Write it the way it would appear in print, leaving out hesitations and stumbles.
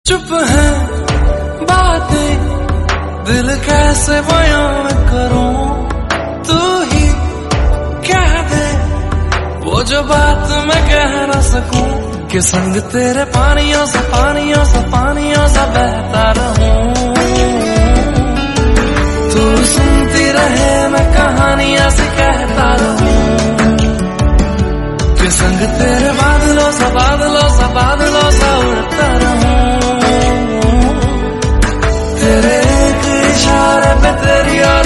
चुप है बातें, दिल कैसे बयां करूं, तू ही कह दे वो जो बात मैं कह ना सकूं, कि संग तेरे पानियों सा पानियों सा पानियों सा बहता रहूं। तू सुनती रहे मैं कहानियां से कहता रहूं, कि संग तेरे बादलों सा बादलों सा बादलों सा उड़ता रहूं।